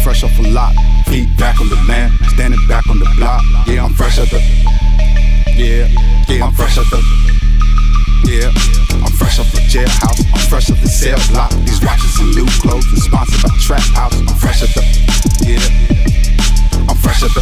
fresh off a lot. Feet back on the land, standing back on the block. Yeah, I'm fresh out the. Yeah, I'm fresh out the. Yeah, I'm fresh off the jailhouse. I'm fresh off the cell block. These watches and new clothes and sponsored by Trap House. I'm fresh out the. Yeah, I'm fresh out the.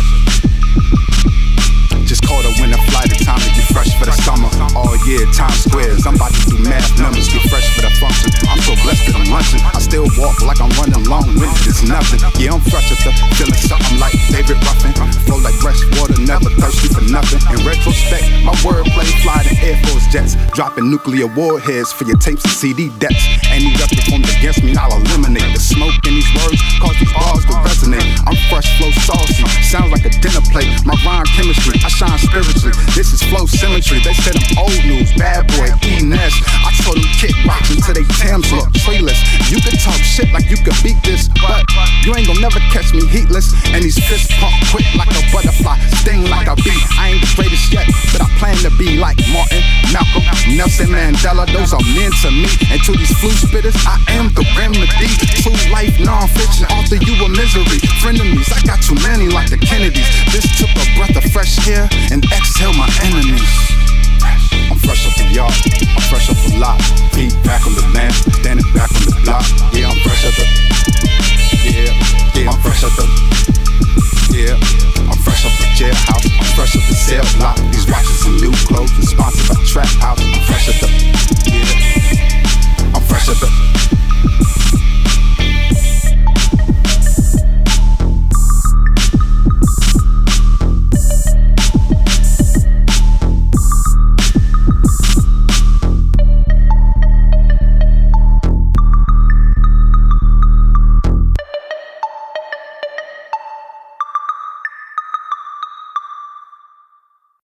Just caught a winter flight, it's time to get fresh for the summer. All year, Times Squares, I'm about to do math numbers, get fresh for the function. I'm so blessed that I'm lunching. I still walk like I'm running long winded, it's nothing. Yeah, I'm fresh at the feeling something like David Ruffin. Flow like fresh water, never thirsty for nothing. In retrospect, my wordplay fly to Air Force jets, dropping nuclear warheads for your tapes and CD decks. Any rep that formed against me, I'll eliminate the smoke in these words, cause these bars to resonate. I'm fresh, flow saucy, sounds like a dinner plate. My rhyme chemistry, I shine spiritually. This is flow symmetry. They said I'm old news, bad boy, E-Ness. I told them kick rocks until they Timbs look treeless. You can talk shit like you could beat this, but you ain't gon' never catch me heatless. And these fists pump quick like a butterfly, sting like a bee. I ain't the greatest yet, but I plan to be like Martin, Malcolm, Nelson Mandela. Those are men to me. And to these flu spitters, I am the remedy. True life, non-fiction, author you a misery. Frenemies, I got too many like the Kennedys. This took a breath of fresh air and exhale my enemies. I'm fresh off the yard, I'm fresh off the lot. Feet back on the land, standing back on the block. Yeah, I'm fresh off the. Yeah, I'm fresh off the. Yeah, I'm fresh off the jailhouse, I'm fresh off the cell block.